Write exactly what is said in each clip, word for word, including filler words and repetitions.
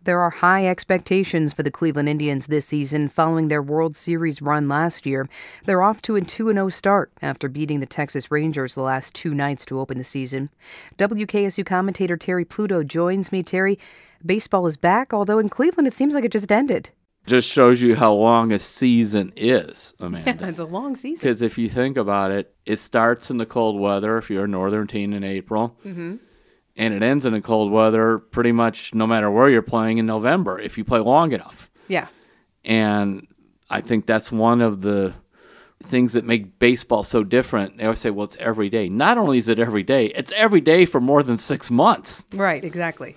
There are high expectations for the Cleveland Indians this season following their World Series run last year. They're off to a two and oh start after beating the Texas Rangers the last two nights to open the season. W K S U commentator Terry Pluto joins me. Terry, baseball is back, although in Cleveland it seems like it just ended. Just shows you how long a season is, Amanda. Yeah, it's a long season. Because if you think about it, it starts in the cold weather if you're a northern team in April. Mm-hmm. And it ends in the cold weather pretty much no matter where you're playing in November if you play long enough. Yeah. And I think that's one of the things that make baseball so different. They always say, well, it's every day. Not only is it every day, it's every day for more than six months. Right, exactly.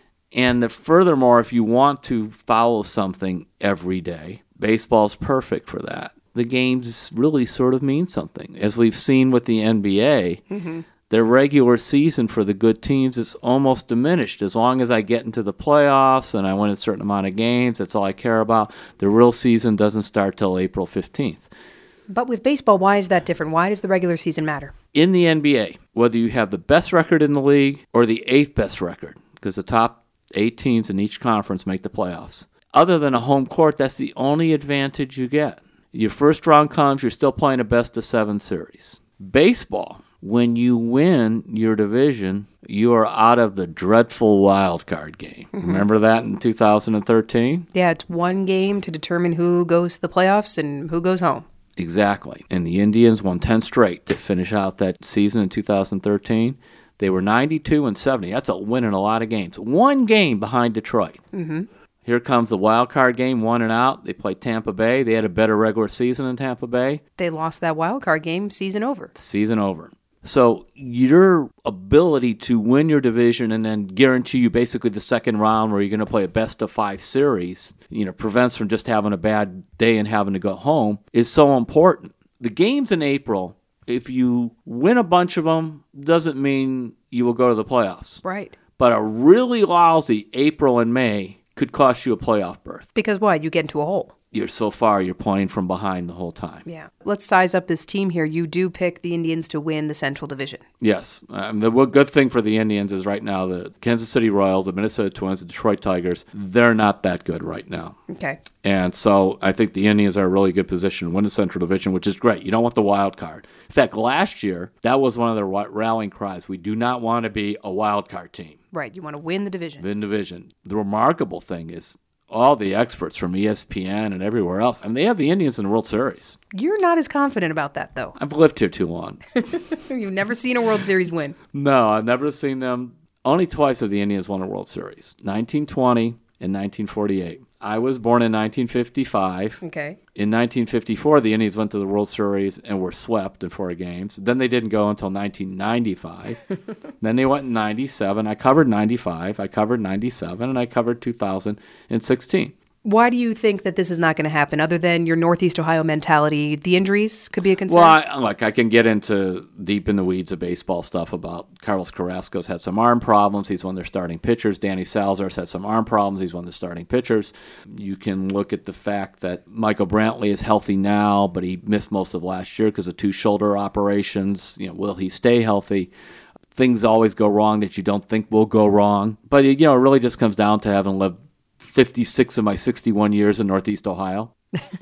And the, furthermore, if you want to follow something every day, baseball's perfect for that. The games really sort of mean something. As we've seen with the N B A, mm-hmm. their regular season for the good teams is almost diminished. As long as I get into the playoffs and I win a certain amount of games, that's all I care about. The real season doesn't start till April fifteenth. But with baseball, why is that different? Why does the regular season matter? In the N B A, whether you have the best record in the league or the eighth best record, because the top eight teams in each conference make the playoffs. Other than a home court, that's the only advantage you get. Your first round comes, you're still playing a best of seven series. Baseball, when you win your division, you are out of the dreadful wild card game. Mm-hmm. Remember that in two thousand thirteen? Yeah, it's one game to determine who goes to the playoffs and who goes home. Exactly. And the Indians won ten straight to finish out that season in two thousand thirteen. They were ninety-two and seventy. That's a win in a lot of games. One game behind Detroit. Mm-hmm. Here comes the wild card game, one and out. They played Tampa Bay. They had a better regular season than Tampa Bay. They lost that wild card game, season over. Season over. So your ability to win your division and then guarantee you basically the second round where you're going to play a best of five series, you know, prevents from just having a bad day and having to go home is so important. The games in April, if you win a bunch of them, doesn't mean you will go to the playoffs. Right. But a really lousy April and May could cost you a playoff berth. Because what? You get into a hole. You're so far, you're playing from behind the whole time. Yeah. Let's size up this team here. You do pick the Indians to win the Central Division. Yes. Um, the good thing for the Indians is right now the Kansas City Royals, the Minnesota Twins, the Detroit Tigers, they're not that good right now. Okay. And so I think the Indians are in a really good position to win the Central Division, which is great. You don't want the wild card. In fact, last year, that was one of the rallying cries. We do not want to be a wild card team. Right. You want to win the division. Win division. The remarkable thing is all the experts from E S P N and everywhere else, I mean, they have the Indians in the World Series. You're not as confident about that, though. I've lived here too long. You've never seen a World Series win. No, I've never seen them. Only twice have the Indians won a World Series, nineteen twenty and nineteen forty-eight. I was born in nineteen fifty-five. Okay. In nineteen fifty-four, the Indians went to the World Series and were swept in four games. Then they didn't go until nineteen ninety-five. Then they went in ninety-seven. I covered ninety-five. I covered ninety-seven, and I covered two thousand sixteen. Why do you think that this is not going to happen, other than your Northeast Ohio mentality? The injuries could be a concern? Well, I, like I can get into deep in the weeds of baseball stuff about Carlos Carrasco's had some arm problems. He's one of their starting pitchers. Danny Salazar's had some arm problems. He's one of the starting pitchers. You can look at the fact that Michael Brantley is healthy now, but he missed most of last year because of two shoulder operations. You know, will he stay healthy? Things always go wrong that you don't think will go wrong. But, you know, it really just comes down to having lived fifty-six of my sixty-one years in Northeast Ohio.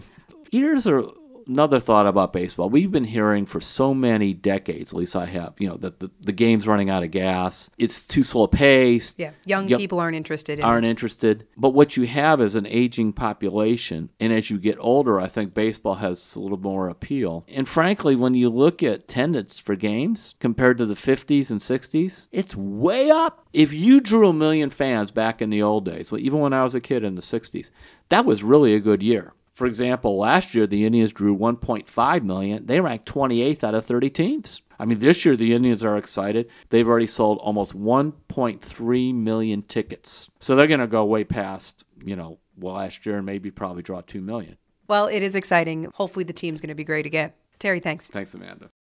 Here's a, another thought about baseball. We've been hearing for so many decades, at least I have, you know, that the, the game's running out of gas. It's too slow paced. Yeah, young Young, people aren't interested in Aren't it. interested. But what you have is an aging population. And as you get older, I think baseball has a little more appeal. And frankly, when you look at attendance for games compared to the fifties and sixties, it's way up. If you drew a million fans back in the old days, well, even when I was a kid in the sixties, that was really a good year. For example, last year the Indians drew one point five million. They ranked twenty-eighth out of thirty teams. I mean, this year the Indians are excited. They've already sold almost one point three million tickets. So they're going to go way past, you know, well, last year and maybe probably draw two million. Well, it is exciting. Hopefully the team's going to be great again. Terry, thanks. Thanks, Amanda.